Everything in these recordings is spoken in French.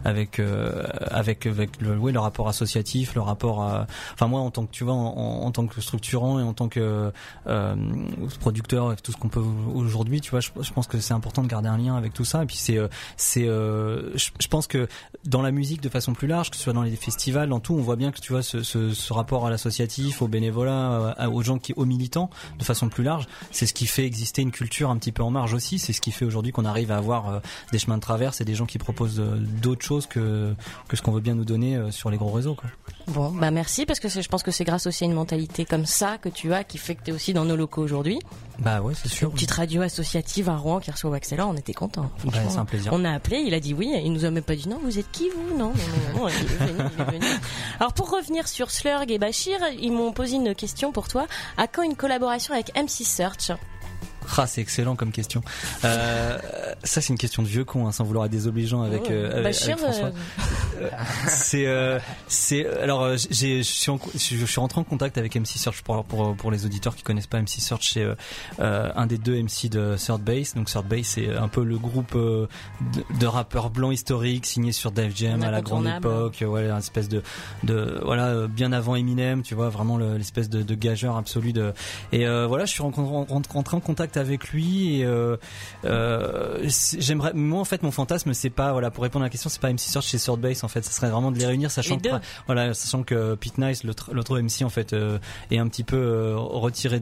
le rapport associatif, le rapport à, enfin moi en tant que tu vois en tant que structurant et en tant que producteur et tout ce qu'on peut aujourd'hui, tu vois, je pense que c'est important de garder un lien avec tout ça. Et puis je pense que dans la musique de façon plus large, que ce soit dans les festivals, dans tout, on voit bien que tu vois ce rapport à l'associatif, au bénévolat, aux gens aux militants de façon plus large, c'est ce qui fait exister une culture un petit peu en marge aussi. C'est ce qui fait aujourd'hui qu'on arrive à avoir des chemins de traverse et des gens qui proposent d'autres choses que ce qu'on veut bien nous donner sur les gros réseaux, quoi. Bon, bah merci, parce que je pense que c'est grâce aussi à une mentalité comme ça que tu as, qui fait que tu es aussi dans nos locaux aujourd'hui. Bah ouais, c'est sûr. Une petite radio associative à Rouen qui reçoit Waxella, on était contents. Bah, c'est un plaisir. On a appelé, il a dit oui, il nous a même pas dit non, vous êtes qui vous? Non, il est venu. Alors pour revenir sur Slurg et Bachir, ils m'ont posé une question pour toi. À quand une collaboration avec MC Search? Ah, c'est excellent comme question. Ça, c'est une question de vieux con, hein, sans vouloir être désobligeant avec François. Alors, je suis rentré en contact avec MC Search pour les auditeurs qui connaissent pas MC Search, c'est un des deux MC de Third Base. Donc Third Base, c'est un peu le groupe de rappeurs blancs historiques signé sur Def Jam à la grande époque, ouais, une espèce de voilà, bien avant Eminem, tu vois, vraiment l'espèce de gageur absolu voilà, je suis rentré en contact avec lui et j'aimerais, moi en fait mon fantasme c'est pas, voilà, pour répondre à la question, c'est pas MC Search chez Third Base en fait, ça serait vraiment de les réunir, sachant que Pete Nice, l'autre MC en fait est un petit peu retiré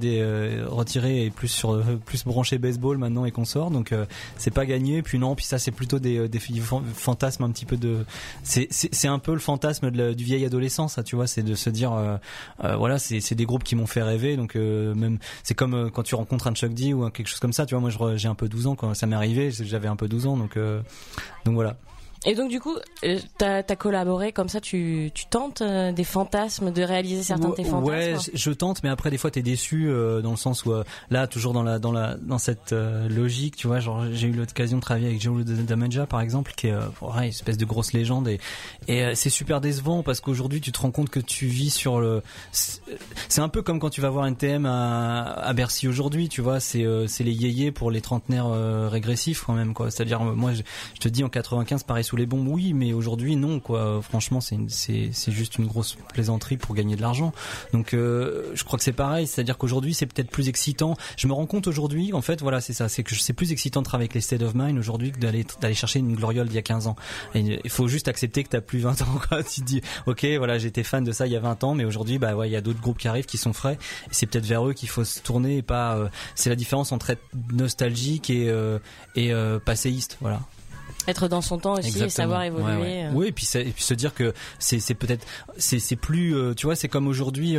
et plus branché baseball maintenant et consorts, donc c'est pas gagné. Puis ça c'est plutôt des fantasmes un petit peu c'est un peu le fantasme du vieil adolescent, ça, tu vois, c'est de se dire voilà, c'est des groupes qui m'ont fait rêver, donc même c'est comme quand tu rencontres un Chuck D ou quelque chose comme ça, tu vois, moi j'ai un peu 12 ans quand ça m'est arrivé, j'avais un peu 12 ans, donc voilà. Et donc du coup, t'as collaboré comme ça, tu tentes des fantasmes, de réaliser certains de tes fantasmes. Ouais, je tente, mais après des fois t'es déçu dans le sens où là toujours dans cette logique, tu vois, genre j'ai eu l'occasion de travailler avec Joe Damaja par exemple, qui est une espèce de grosse légende et c'est super décevant parce qu'aujourd'hui tu te rends compte que tu vis c'est un peu comme quand tu vas voir NTM à Bercy aujourd'hui, tu vois, c'est les yéyés pour les trentenaires régressifs quand même, quoi. C'est-à-dire moi je te dis en 95 pareil sous les bombes, oui, mais aujourd'hui non, quoi. Franchement c'est juste une grosse plaisanterie pour gagner de l'argent, donc je crois que c'est pareil, c'est-à-dire qu'aujourd'hui c'est peut-être plus excitant, je me rends compte aujourd'hui en fait, voilà, c'est ça, c'est que c'est plus excitant de travailler avec les State of Mind aujourd'hui que d'aller chercher une gloriole d'il y a 15 ans. Et il faut juste accepter que t'as plus 20 ans, quoi. Tu te dis ok, voilà, j'étais fan de ça il y a 20 ans, mais aujourd'hui bah ouais, il y a d'autres groupes qui arrivent qui sont frais et c'est peut-être vers eux qu'il faut se tourner et pas c'est la différence entre être nostalgique et passéiste, voilà. Être dans son temps aussi. Exactement. Et savoir évoluer. Ouais. Oui, et puis se dire que c'est peut-être c'est plus tu vois, c'est comme aujourd'hui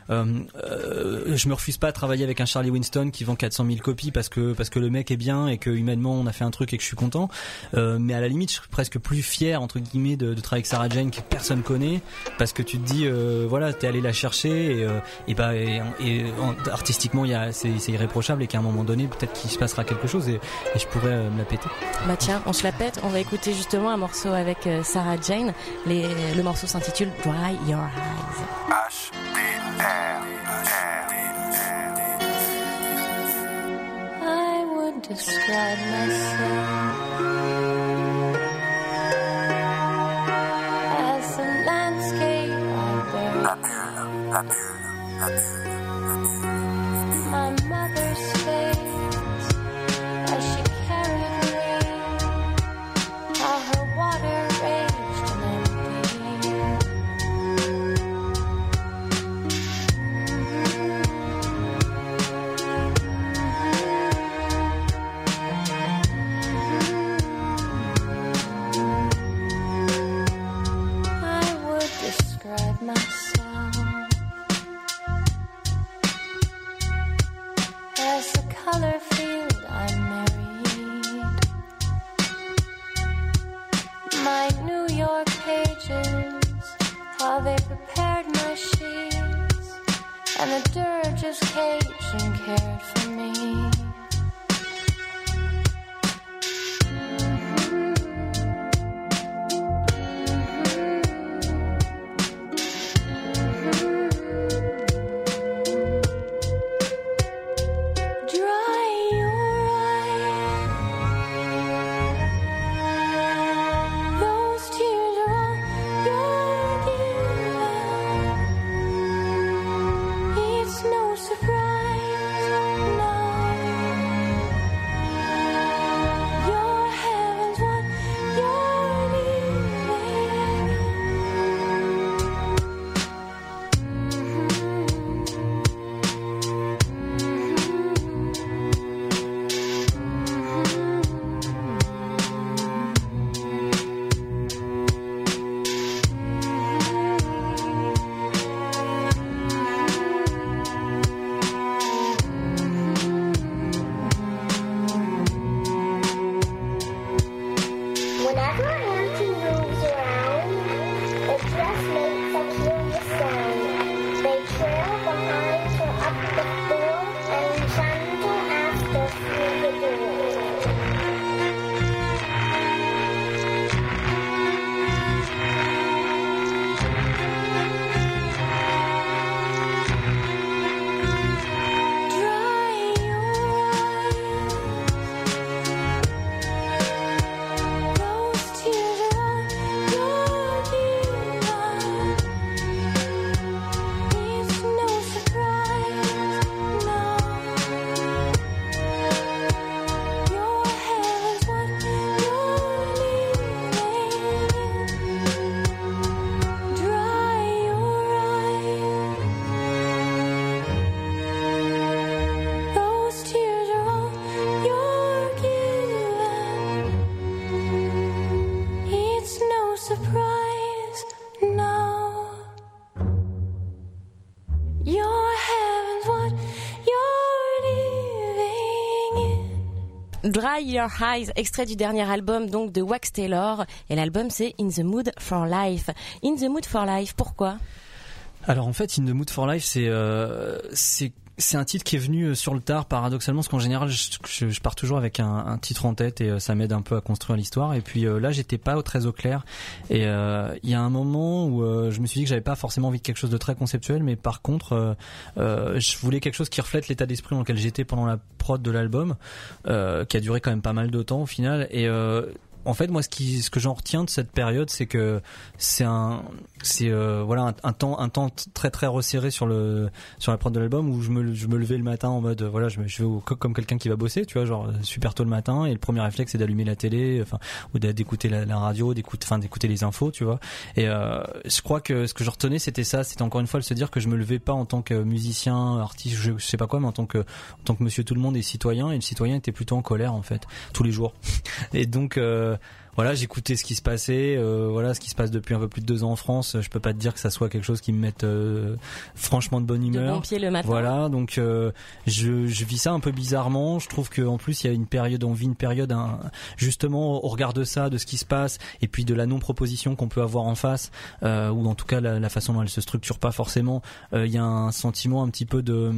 je me refuse pas à travailler avec un Charlie Winston qui vend 400 000 copies parce que le mec est bien et que humainement on a fait un truc et que je suis content, mais à la limite je suis presque plus fier entre guillemets de travailler avec Sarah Jane que personne connaît, parce que tu te dis voilà, t'es allé la chercher et artistiquement c'est irréprochable et qu'à un moment donné peut-être qu'il se passera quelque chose et je pourrais me la péter. Bah tiens, on se la pète. On va écouter justement un morceau avec Sarah Jane. Le morceau s'intitule Dry Your Eyes. I would describe myself as a landscape I buried. My mother's face as she carried me, how her water raged and empty. I would describe myself as a color field I married. My New York pages, how they prepared my sheets, and the dirges caged and cared for me. Tears surprise now. Your heaven's what you're living in. Dry Your Eyes, extrait du dernier album donc de Wax Taylor, et l'album c'est In the Mood for Life. In the Mood for Life, pourquoi ? Alors en fait, In the Mood for Life, c'est un titre qui est venu sur le tard, paradoxalement, parce qu'en général je pars toujours avec un titre en tête et ça m'aide un peu à construire l'histoire. Et puis là j'étais pas très au clair, et il y a un moment où je me suis dit que j'avais pas forcément envie de quelque chose de très conceptuel, mais par contre je voulais quelque chose qui reflète l'état d'esprit dans lequel j'étais pendant la prod de l'album, qui a duré quand même pas mal de temps au final. Et en fait, moi, ce que j'en retiens de cette période, c'est que c'est un temps très très resserré sur la prod de l'album, où je me levais le matin en mode voilà, je vais comme quelqu'un qui va bosser, tu vois, genre super tôt le matin, et le premier réflexe c'est d'allumer la télé, ou d'écouter la radio, d'écouter les infos, tu vois. Et je crois que ce que je retenais, c'était ça, c'était encore une fois de se dire que je me levais pas en tant que musicien, artiste, je sais pas quoi, mais en tant que monsieur tout le monde et citoyen, et le citoyen était plutôt en colère en fait tous les jours. Et donc voilà, j'écoutais ce qui se passait, ce qui se passe depuis un peu plus de 2 ans en France. Je peux pas te dire que ça soit quelque chose qui me mette franchement de bonne humeur. De bon pied le matin. Voilà, donc je vis ça un peu bizarrement. Je trouve qu'en plus il y a on vit une période justement au regard de ça, de ce qui se passe, et puis de la non-proposition qu'on peut avoir en face, ou en tout cas la façon dont elle se structure pas forcément. Il y a un sentiment un petit peu de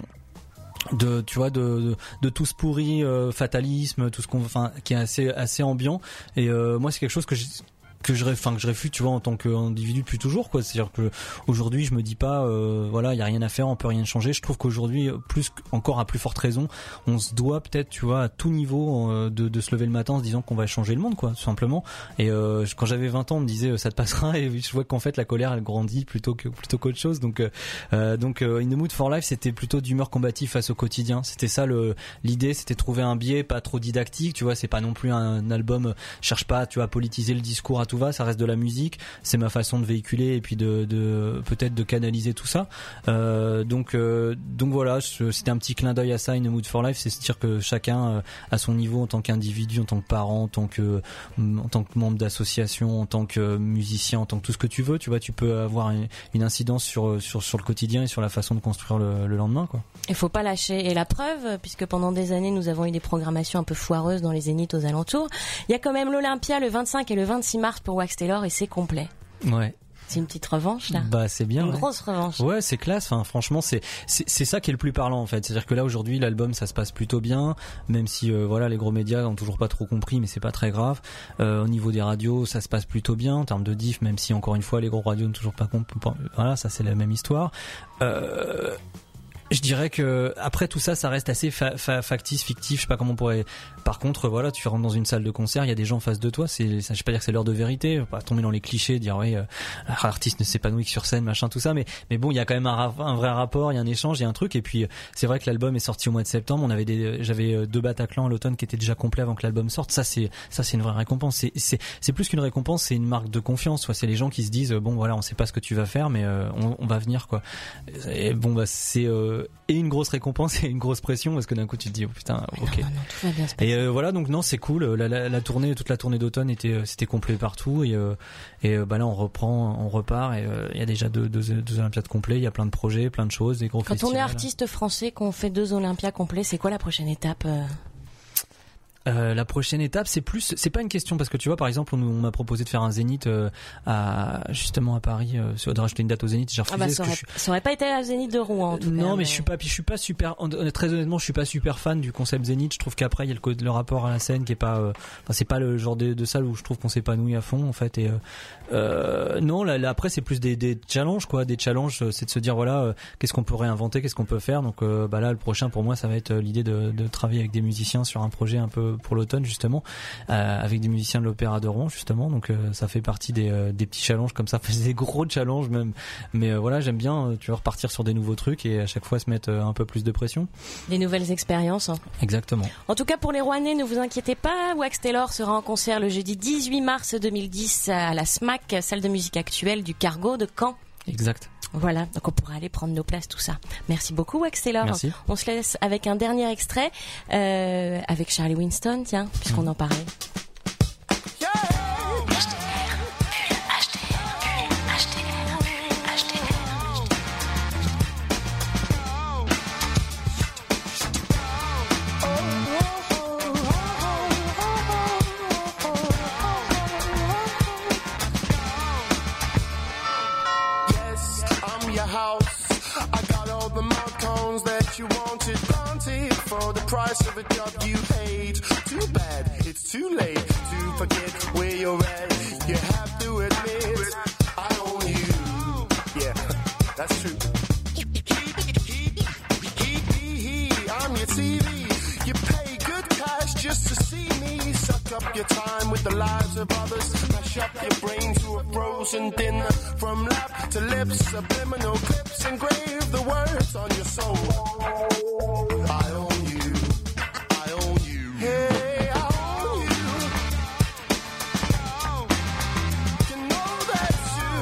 tout ce pourri, fatalisme, tout ce qui est assez ambiant. Et moi c'est quelque chose que je réfute, tu vois, en tant qu'individu depuis toujours, quoi. C'est-à-dire que aujourd'hui je me dis pas il y a rien à faire, on peut rien changer. Je trouve qu'aujourd'hui, encore à plus forte raison, on se doit peut-être, tu vois, à tout niveau de se lever le matin en se disant qu'on va changer le monde, quoi, tout simplement. Et quand j'avais 20 ans, on me disait ça te passera, et je vois qu'en fait la colère elle grandit plutôt qu'autre chose. Donc In the Mood for Life, c'était plutôt d'humeur combative face au quotidien. C'était ça l'idée, c'était trouver un biais pas trop didactique, tu vois, c'est pas non plus un album, cherche pas, tu vois, à politiser le discours à tout va, ça reste de la musique, c'est ma façon de véhiculer et puis de peut-être de canaliser tout ça. Donc voilà, c'était un petit clin d'œil à ça, In the Mood for Life, c'est se dire que chacun à son niveau, en tant qu'individu, en tant que parent, en tant que membre d'association, en tant que musicien, en tant que tout ce que tu veux, tu vois, tu peux avoir une incidence sur le quotidien et sur la façon de construire le lendemain, quoi. Il faut pas lâcher. Et la preuve, puisque pendant des années nous avons eu des programmations un peu foireuses dans les zéniths aux alentours, il y a quand même l'Olympia le 25 et le 26 mars pour Wax Taylor, et c'est complet. Ouais. C'est une petite revanche là. Bah c'est bien. Une grosse revanche. Ouais, c'est classe. Enfin, franchement, c'est ça qui est le plus parlant en fait. C'est-à-dire que là aujourd'hui, l'album ça se passe plutôt bien, même si les gros médias ont toujours pas trop compris, mais c'est pas très grave. Au niveau des radios, ça se passe plutôt bien en termes de diff, même si encore une fois les gros radios n'ont toujours pas compris. Voilà, ça c'est la même histoire. Je dirais que après tout ça, ça reste assez factice, fictif. Je sais pas comment on pourrait. Par contre, voilà, tu rentres dans une salle de concert, il y a des gens en face de toi. Je vais pas dire que c'est l'heure de vérité, pas tomber dans les clichés, dire l'artiste ne s'épanouit que sur scène, machin, tout ça. Mais bon, il y a quand même un vrai rapport, il y a un échange, il y a un truc. Et puis c'est vrai que l'album est sorti au mois de septembre. J'avais 2 Bataclan à l'automne qui étaient déjà complets avant que l'album sorte. Ça c'est une vraie récompense. C'est plus qu'une récompense, c'est une marque de confiance. C'est les gens qui se disent bon voilà, on sait pas ce que tu vas faire, mais on va venir, quoi. Et bon bah c'est et une grosse récompense et une grosse pression, parce que d'un coup tu te dis oh putain, ok. Non, tout va bien se passer. Et voilà, donc non, c'est cool. La tournée, toute la tournée d'automne c'était complet partout, et là on repart, et il y a déjà deux Olympiades complets, il y a plein de projets, plein de choses, des gros festivals. Quand on est artiste français, qu'on fait 2 Olympiades complets, c'est quoi la prochaine étape? La prochaine étape, c'est pas une question, parce que tu vois, par exemple, on m'a proposé de faire un zénith justement à Paris, de rajouter une date au zénith. J'ai refusé. Ça aurait pas été à Zénith de Rouen, en tout cas. Non, mais je suis pas super. Très honnêtement, je suis pas super fan du concept zénith. Je trouve qu'après, il y a le rapport à la scène qui est pas. C'est pas le genre de salle où je trouve qu'on s'épanouit à fond, en fait. Et non, là après, c'est plus des challenges, quoi. Des challenges, c'est de se dire voilà, qu'est-ce qu'on peut réinventer, qu'est-ce qu'on peut faire. Donc là, le prochain pour moi, ça va être l'idée de travailler avec des musiciens sur un projet un peu pour l'automne, justement, avec des musiciens de l'Opéra de Rouen, justement. Donc ça fait partie des petits challenges comme ça, des gros challenges même. Mais voilà, j'aime bien, tu vois, repartir sur des nouveaux trucs et à chaque fois se mettre un peu plus de pression. Des nouvelles expériences. Exactement. En tout cas, pour les Rouennais, ne vous inquiétez pas, Wax Taylor sera en concert le jeudi 18 mars 2010 à la SMAC, salle de musique actuelle du Cargo de Caen. Exact. Voilà, donc on pourra aller prendre nos places, tout ça. Merci beaucoup, Wax Taylor. Merci. On se laisse avec un dernier extrait, avec Charlie Winston, tiens, puisqu'on en parlait. price of a job you hate. Too bad, it's too late to forget where you're at. You have to admit, I own you. Yeah, that's true. I'm your TV. You pay good cash just to see me. Suck up your time with the lives of others. Mash up your brain to a frozen dinner. From lap to lips, subliminal clips. Engrave the words on your soul. I own you. I own you. Hey, I own you. You know that's you.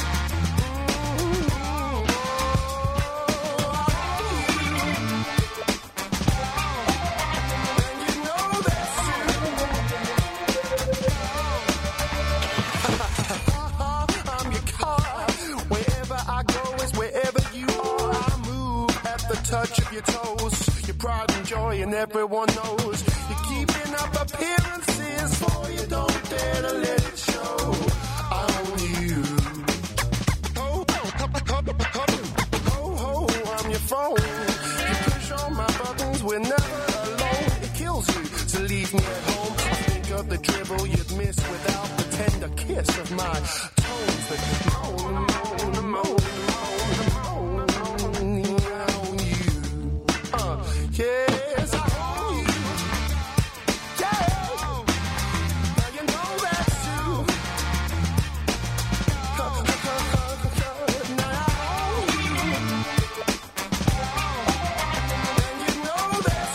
Touch of your toes, your pride and joy, and everyone knows you're keeping up appearances, for you don't dare to let it show. I own you. Oh, I'm your phone. You push all my buttons, we're never alone. It kills you to leave me at home. I think of the dribble you'd miss without the tender kiss of my tones that moan. Yes, I own you. Yeah. Now you know that's true. Now I own you. And you know that's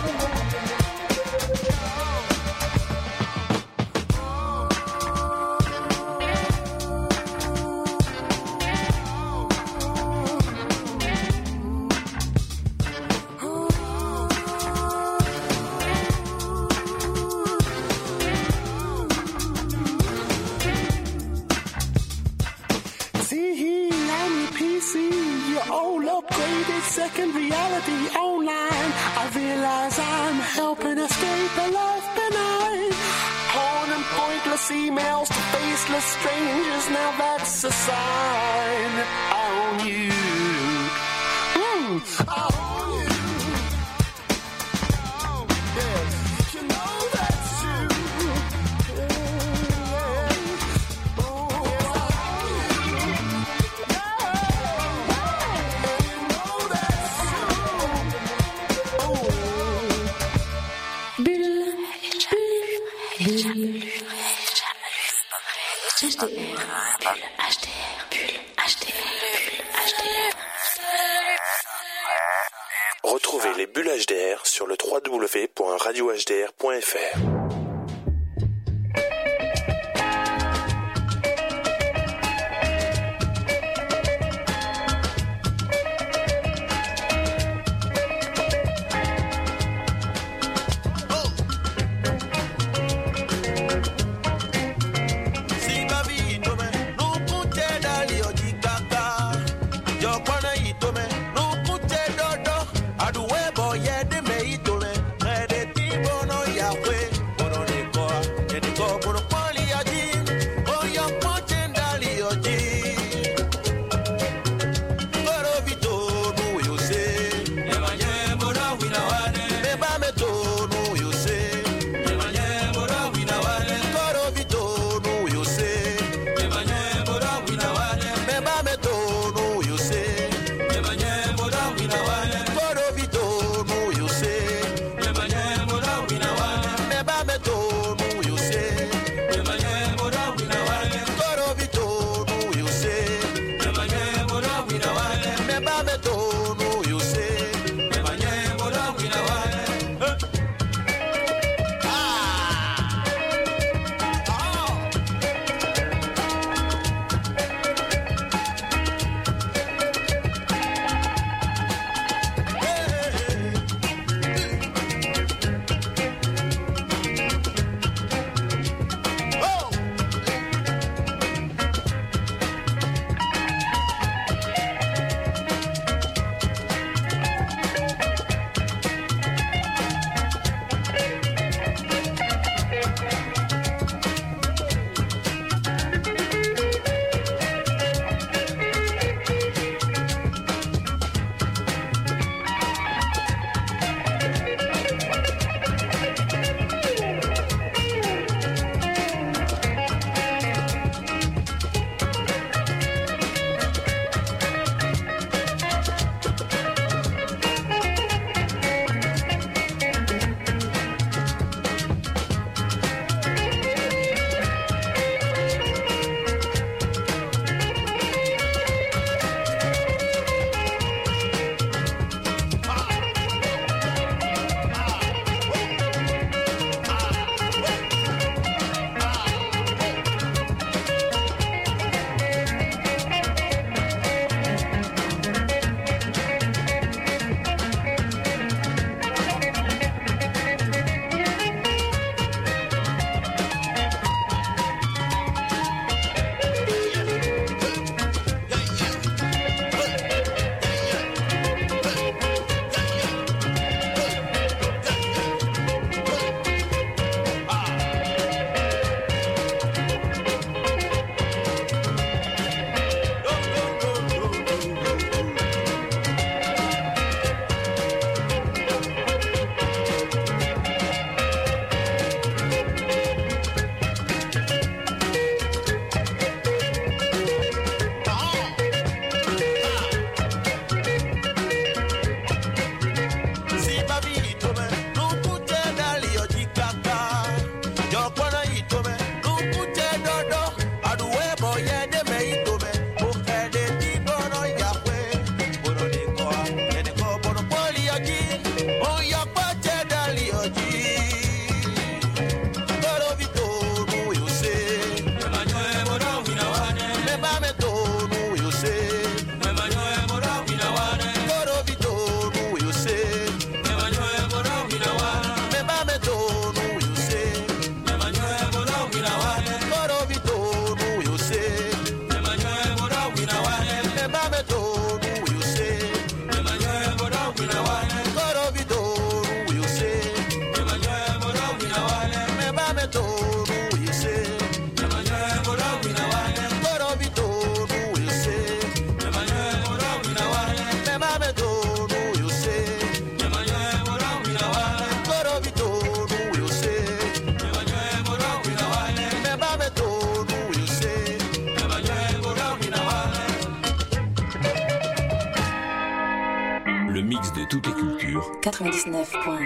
second reality online. I realize I'm helping escape a life benign. Porn and pointless emails to faceless strangers. Now that's a sign. I own you. I own you. Yeah, you know that's true. Retrouvez les bulles HDR sur le www.radiohdr.fr. Aduwe boye de me itome, me de tibo no ya fue. de toutes les cultures. 99.1.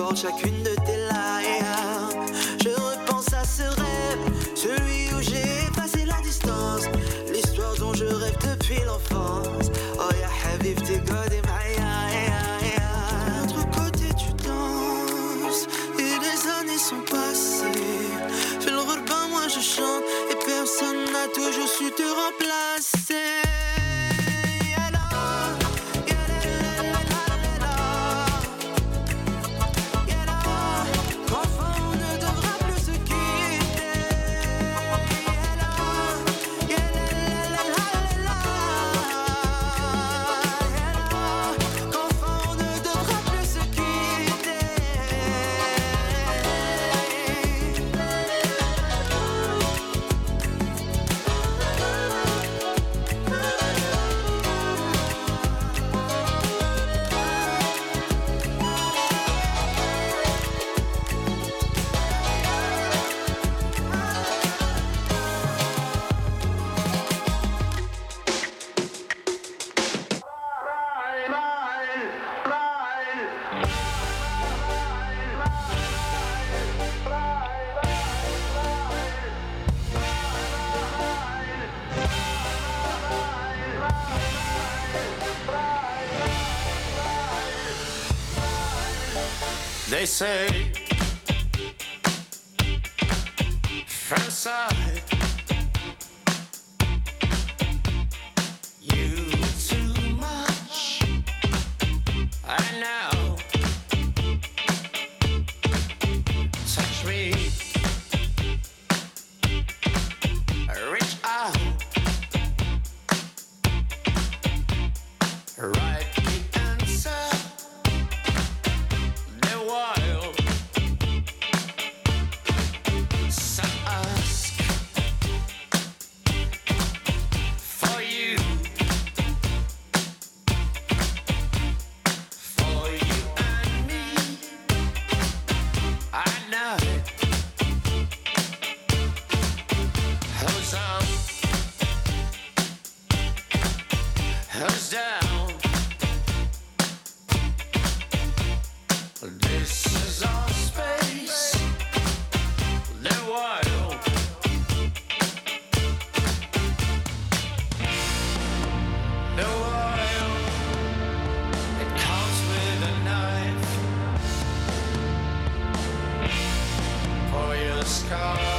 porte chacune de tes lies. Je repense à ce rêve, celui où j'ai effacé la distance, l'histoire dont je rêve depuis l'enfance. Oh ya habibti qadi ma'aya. De l'autre côté tu danses et les années sont passées. Fais le repas, moi je chante et personne n'a toujours su te remplacer. They say from side you too much. I know. Touch me. Reach out. Right. Scar.